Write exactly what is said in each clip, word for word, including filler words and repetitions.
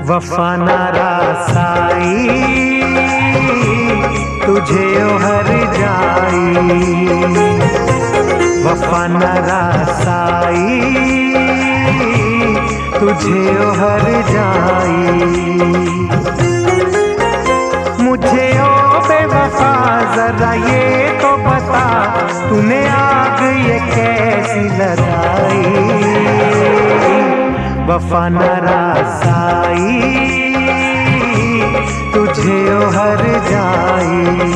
वफा ना रासाई तुझे ओ हर जाई, वफा ना रासाई तुझे ओ हर जाई। मुझे ओ बेवफा जरा ये तो बता, तूने आग ये कैसी लगाई। वफा न रासाई तुझे ओ हर जाई,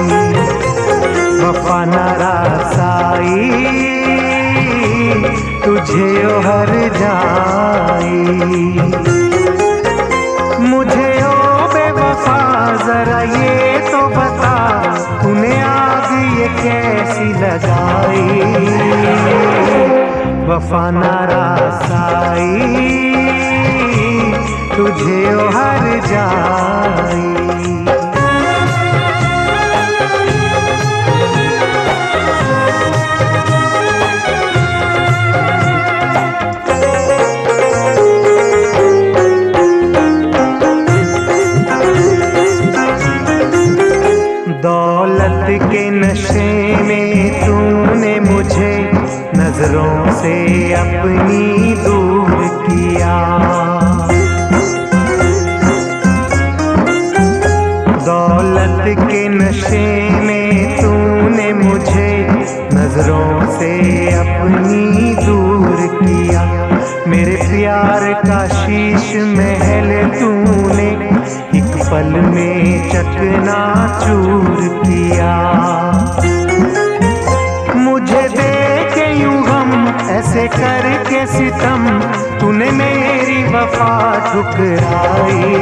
वफा न रासाई तुझे ओ हर जाई। मुझे ओ बेवफा जरा ये तो बता, तूने आग ये कैसी लगाई। वफा ना रासाई तुझे ओ हर जाई। दौलत के नशे में तूने मुझे नजरों से अपनी दूर किया। दौलत के नशे में तूने मुझे नजरों से अपनी दूर किया। मेरे प्यार का शीश महल तूने एक पल में चकना चूर किया। मुझे दे के यूं गम ऐसे करके सितम, तूने मेरी वफा ठुकराई।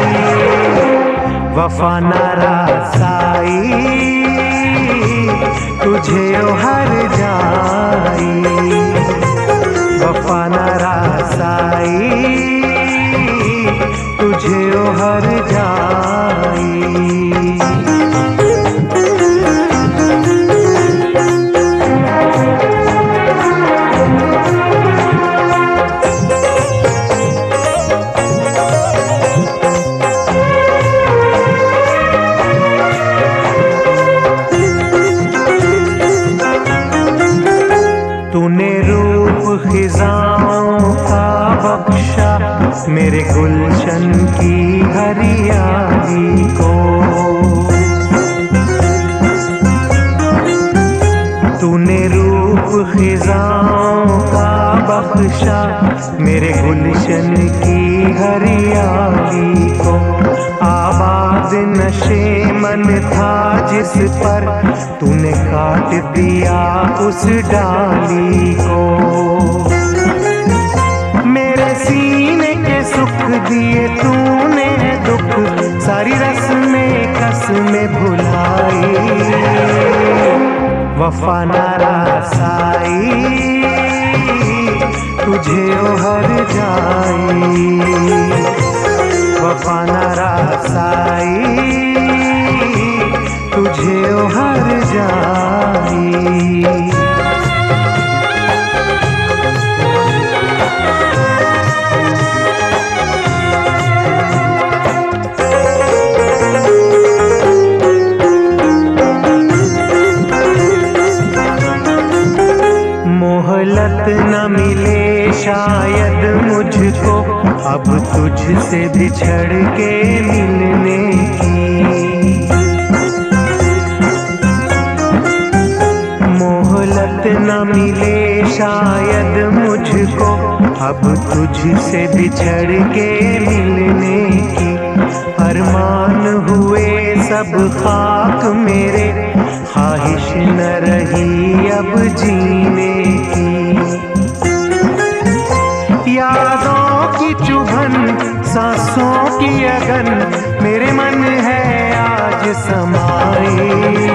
वफा ना रासाई तुझे ओ हर जाई, वफा ना रासाई तुझे ओ हर जाई। तूने रूप खिजाओं का बख्शा मेरे गुलशन की हरियाली को। तूने रूप खिजाओं का बख्शा मेरे गुलशन की हरियाली को। आबाद नशे मन था जिस पर तूने काट दिया उस डाली को। मेरे सीने के सुख दिए तूने दुख, सारी रस्में कसमें भुलाई। वफा ना रासाई तुझे ओ हर जाई, वफा ना रासाई तुझे ओ हर जाई। मोहलत न मिले शायद मुझको अब तुझसे बिछड़ के मिलने की। मोहलत न मिले शायद मुझको अब तुझसे बिछड़ के मिलने की। अरमान हुए सब खाक मेरे, ख्वाहिश न रही अब जीने की। यादों की चुभन सांसों की अगन मेरे मन है आज समाई।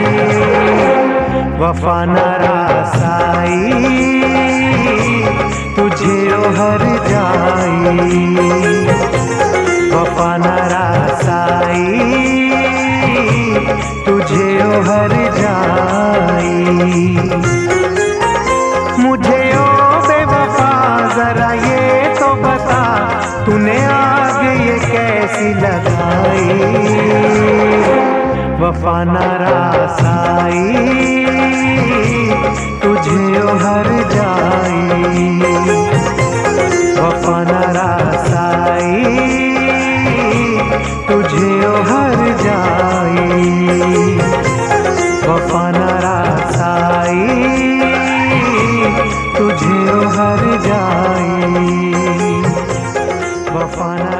वफा ना रासाई तुझे ओ हर जाई, वफा ना रासाई तुझे ओ हर जाई। मुझे ओ बेवफा जरा ये तो बता, तूने आग ये वफा नारासाई तुझे ओ हर जाई, वफा नारासाई तुझे ओ हर जाई, वफा नारासाई तुझे ओ हर जाई, वफा